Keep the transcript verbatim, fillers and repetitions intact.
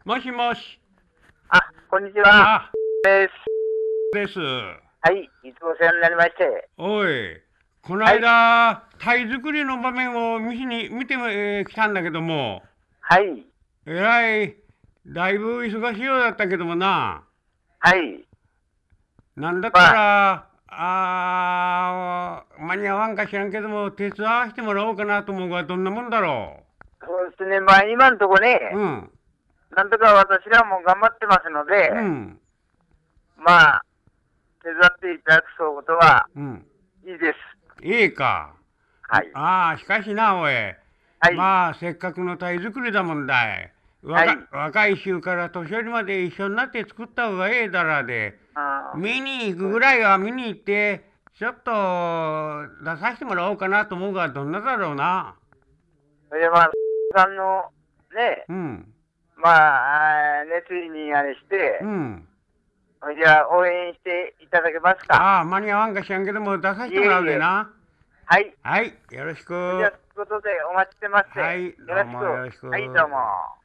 もしもし。 あ、こんにちは。 あ、 です。 です。 はい、いつもお世話になりまして。 おい、この間、タイ作りの場面を見しに見てき、えー来たんだけども、 はい、 えらい、だいぶ忙しいようだったけどもな、 はい。 なんだったまあ、 ら、あー、間に合わんか知らんけども、手伝わしてもらおうかなと思うが、どんなもんだろそうですね。まあ、今のところう。うね、 ん、 なんとか私らも頑張ってますので、 うん、 まあ、手伝っていただくそうことはうん。 いいです。 いいか。 はい。 ああ、しかしな、おい。 はい、 まあ、せっかくのタイ作りだもんだい。若、 はい。 若い衆から年寄りまで一緒になって作った方がええだらで、 あー、 見に行くそうでぐらいは見に行って、ちょっと出させてもらおうかなと思うが、どんなだろうな。 す。それでまあ、さんの、ね、 うん、 まあ、あー熱意にあれして、 うん。 それじゃあ応援していただけますか。 ああ、間に合わんか知らんけども、出させいてもらうえいえ。 でな。 はい。 はい、よろしく。 それじゃあ、ということでお待ちしてまして、 はい、 よろしく。 どうもよろしはい、どうく。 も。